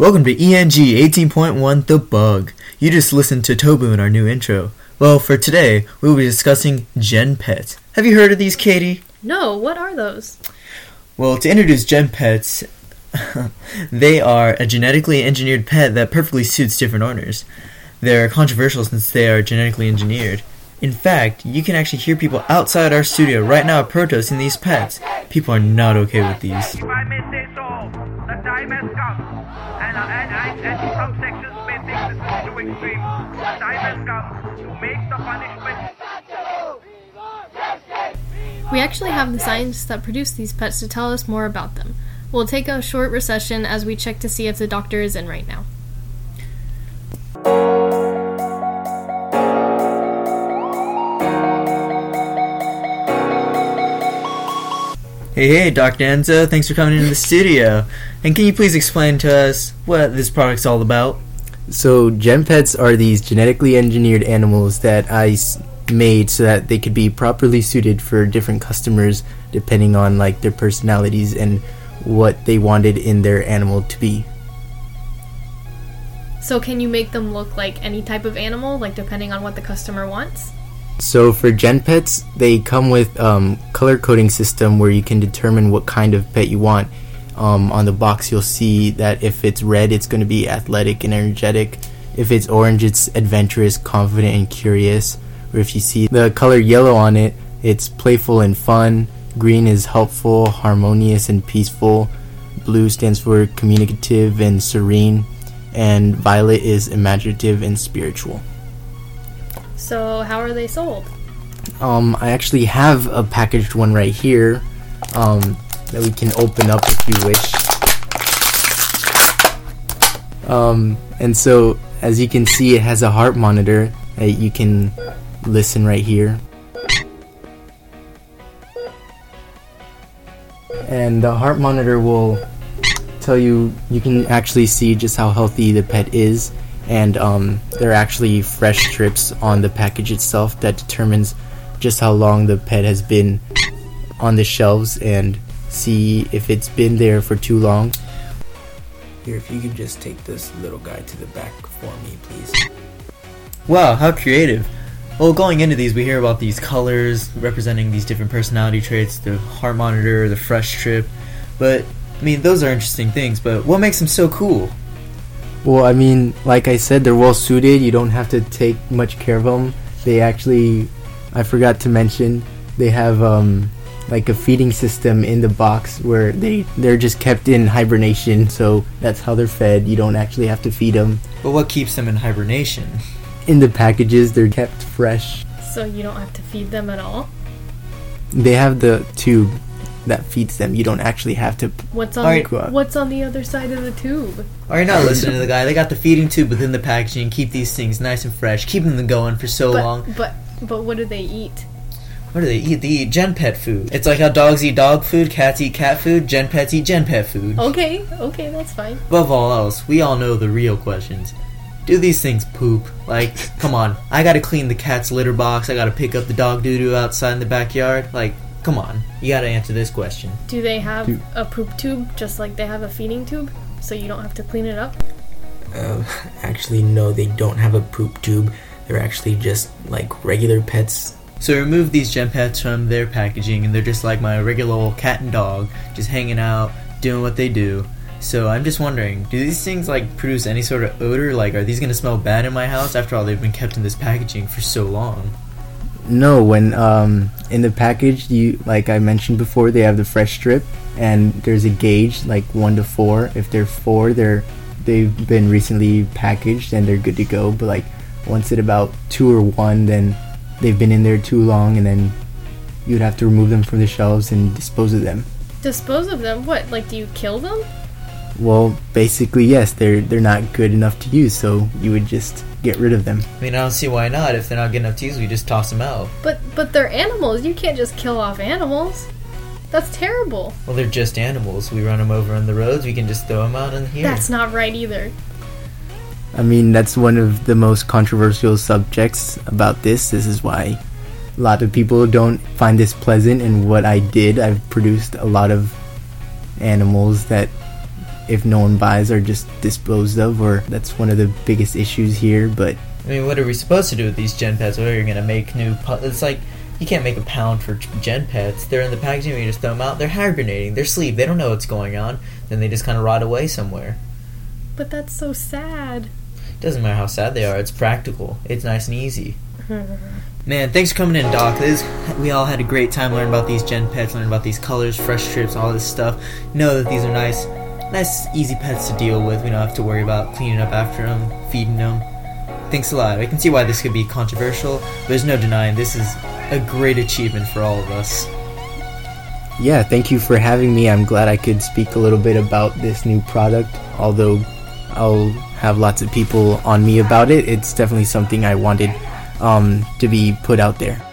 Welcome to ENG 18.1 The Bug. You just listened to Tobu in our new intro. Well, for today, we will be discussing Gen Pets. Have you heard of these, Katie? No, what are those? Well, to introduce Gen Pets, they are a genetically engineered pet that perfectly suits different owners. They're controversial since they are genetically engineered. In fact, you can actually hear people outside our studio right now protesting these pets. People are not okay with these. If I may say so, the time has come. And some sections may think this is too extreme. The time has come to make the punishment. We actually have the scientists that produce these pets to tell us more about them. We'll take a short recession as we check to see if the doctor is in right now. Hey, Dr. Enzo, thanks for coming into the studio. And can you please explain to us what this product's all about? So, Gen Pets are these genetically engineered animals that I made so that they could be properly suited for different customers depending on their personalities and what they wanted in their animal to be. So can you make them look like any type of animal, depending on what the customer wants? So for Gen Pets, they come with color coding system where you can determine what kind of pet you want. On the box you'll see that if it's red, it's going to be athletic and energetic. If it's orange, it's adventurous, confident, and curious. Or if you see the color yellow on it, it's playful and fun. Green is helpful, harmonious, and peaceful. Blue stands for communicative and serene. And violet is imaginative and spiritual. So how are they sold? I actually have a packaged one right here that we can open up if you wish. And so, as you can see, it has a heart monitor that you can listen right here. And the heart monitor will tell you can actually see just how healthy the pet is. And there are actually fresh strips on the package itself that determines just how long the pet has been on the shelves and see if it's been there for too long. Here, if you could just take this little guy to the back for me, please. Wow, how creative. Well, going into these, we hear about these colors representing these different personality traits, the heart monitor, the fresh strip. But, those are interesting things, but what makes them so cool? Well, like I said, they're well suited. You don't have to take much care of them. They actually, I forgot to mention, they have a feeding system in the box where they're just kept in hibernation. So that's how they're fed. You don't actually have to feed them. But what keeps them in hibernation? In the packages, they're kept fresh. So you don't have to feed them at all? They have the tube that feeds them. You don't actually have to. What's on the other side of the tube? Are you not listening to the guy? They got the feeding tube within the packaging. Keep these things nice and fresh. Keeping them going for so long. But what do they eat? What do they eat? They eat Gen Pet food. It's like how dogs eat dog food, cats eat cat food, Gen Pets eat Gen Pet food. Okay, that's fine. Above all else, we all know the real questions. Do these things poop? Come on. I gotta clean the cat's litter box. I gotta pick up the dog doo-doo outside in the backyard. Come on. You gotta answer this question. Do they have a poop tube just like they have a feeding tube? So you don't have to clean it up? Actually, no, they don't have a poop tube. They're actually just like regular pets. So remove these Gen Pets from their packaging and they're just like my regular old cat and dog, just hanging out, doing what they do. So I'm just wondering, do these things produce any sort of odor? Are these gonna smell bad in my house? After all, they've been kept in this packaging for so long. No, when in the package, like I mentioned before, they have the fresh strip, and there's a gauge 1 to 4. If they're 4, they've been recently packaged and they're good to go. But once at about 2 or 1, then they've been in there too long, and then you'd have to remove them from the shelves and dispose of them. Dispose of them? What? Do you kill them? Well, basically, yes. They're not good enough to use, so you would just get rid of them. I don't see why not. If they're not good enough to use, we just toss them out. But they're animals. You can't just kill off animals. That's terrible. Well, they're just animals. We run them over on the roads. We can just throw them out in here. That's not right either. That's one of the most controversial subjects about this. This is why a lot of people don't find this pleasant. And what I did, I've produced a lot of animals that if no one buys, are just disposed of, or that's one of the biggest issues here. But I mean, what are we supposed to do with these gen pets? What are you going to make new... It's like, you can't make a pound for gen pets. They're in the packaging, you just throw them out. They're hibernating. They're asleep. They don't know what's going on. Then they just kind of rot away somewhere. But that's so sad. Doesn't matter how sad they are. It's practical. It's nice and easy. Man, thanks for coming in, Doc. We all had a great time learning about these gen pets, learning about these colors, fresh trips, all this stuff. Know that these are nice, easy pets to deal with. We don't have to worry about cleaning up after them, feeding them. Thanks a lot. I can see why this could be controversial, but there's no denying this is a great achievement for all of us. yeah, thank you for having me. I'm glad I could speak a little bit about this new product. Although I'll have lots of people on me about it, it's definitely something I wanted to be put out there.